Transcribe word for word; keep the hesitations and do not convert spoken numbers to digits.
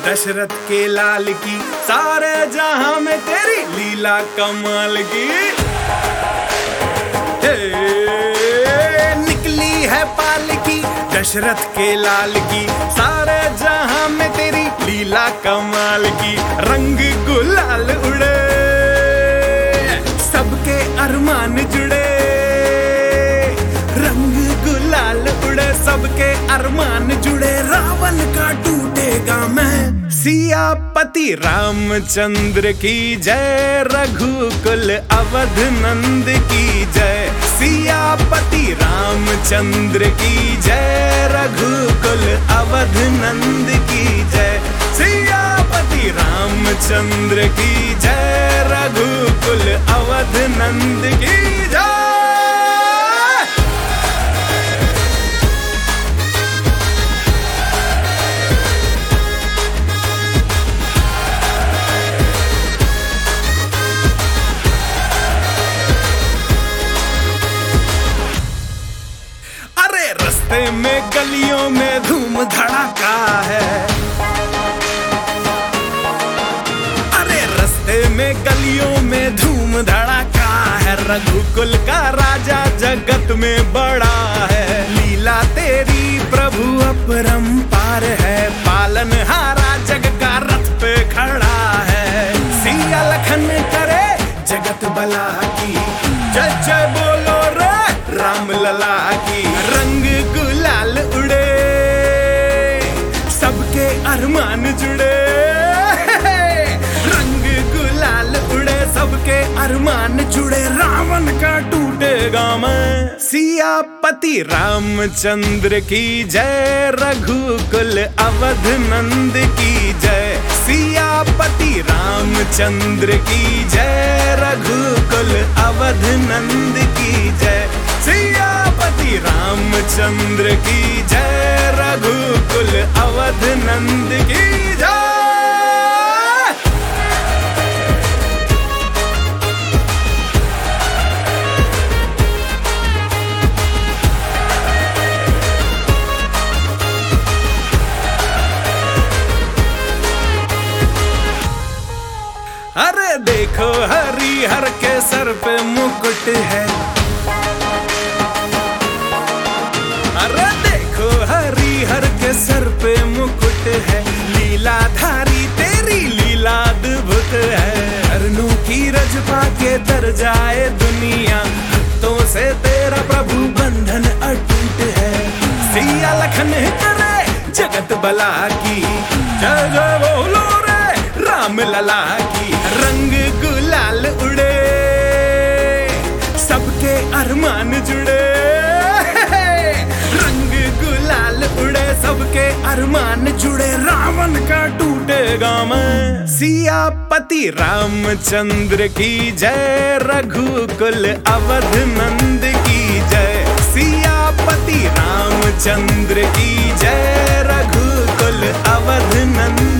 दशरथ के लाल की, सारे जहां में तेरी लीला कमाल की। हे, निकली है पालकी दशरथ के लाल की, सारे जहां में तेरी लीला कमाल की। रंग गुलाल उड़े, सबके अरमान जुड़े, रंग गुलाल उड़े, सबके अरमान जुड़े। रावण का टूटेगा मैं, सियापति रामचंद्र की जय, रघुकुल अवध नंद की जय। सियापति रामचंद्र की जय, रघुकुल अवध नंद की जय। सियापति रामचंद्र की जय, रघुकुल अवध नंद की जय। रस्ते में गलियों में धूम धड़ाका है, अरे रस्ते में गलियों में धूम धड़ाका है। रघुकुल का राजा जगत में बड़ा है, लीला तेरी प्रभु अपरंपार है। पालनहारा जग का रथ पे खड़ा है, सिया लखन करे जगत भला की। जय जय बोलो रे राम लला की। रंग गुलाल उड़े, सबके अरमान जुड़े, रंग गुलाल उड़े, सबके अरमान जुड़े। रावण का टूटेगा मैं, सियापति रामचंद्र की जय, रघुकुल अवध नंद की जय। सियापति रामचंद्र की जय, रघुकुल अवध नंद की जय। सियापति रामचंद्र की जय, रघुकुल अवध नंद की जय। अरे देखो हरिहर के सर पे मुकुट है, अरे देखो हरिहर के सर पे मुकुट है। लीलाधारी तेरी लीला अद्भुत है, अरनों की रज पाके तर जाए दुनिया। भक्तों से तेरा प्रभु बंधन अटूट है, सिया लखन करे जगत भला की। जय जय बोलो रे राम लला की। रंग गुलाल उड़े, सबके अरमान जुड़े, रंग गुलाल उड़े, सबके अरमान जुड़े। रावण का टूटेगा मैं, सियापति रामचंद्र की जय, रघुकुल अवध नंद की जय। सियापति रामचंद्र की जय, रघुकुल अवध नंद